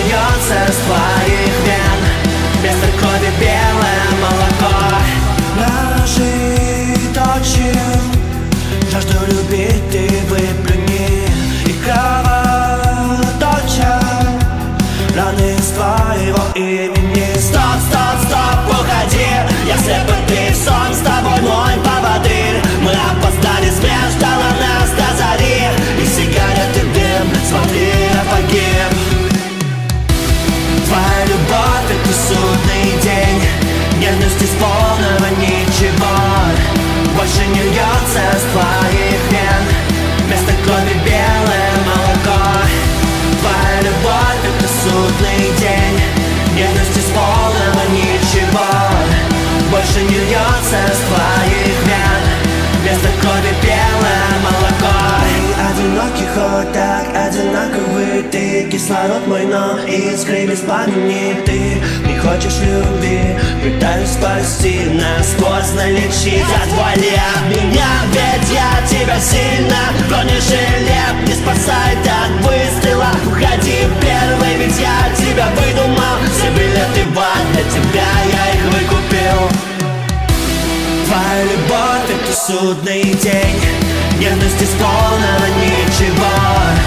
льется с твоих вен. Вместо крови белое молоко. Ложи точим, жажду любить ты выплюни. И кровоточат раны из твоего имени. Стоп, стоп, стоп, уходи. Я слеп и ты сон, с тобой мой поводырь. Мы опоздали, смерть ждала нас до зари. И сигареты дым, смотри, я погиб. Твоя любовь — это судный день. Нежность из полного ничего. Больше не льется с твоих вен. Вместо крови белое молоко. Твоя любовь — это судный день. Нежность из полного ничего. Больше не льется с твоих вен. Вместо крови белое молоко. Мы одиноки, хоть так одинаковы. Ты кислород мой, но искры без пламени. Ты не хочешь любви, пытаюсь спасти, насквозь налечить. Отвали от меня, ведь я тебя сильно. Бронежилет не спасает от выстрела. Уходи первый, ведь я тебя выдумал. Все билеты в ад, для тебя я их выкупил. Твоя любовь — это судный день. Нежность из полного ничего.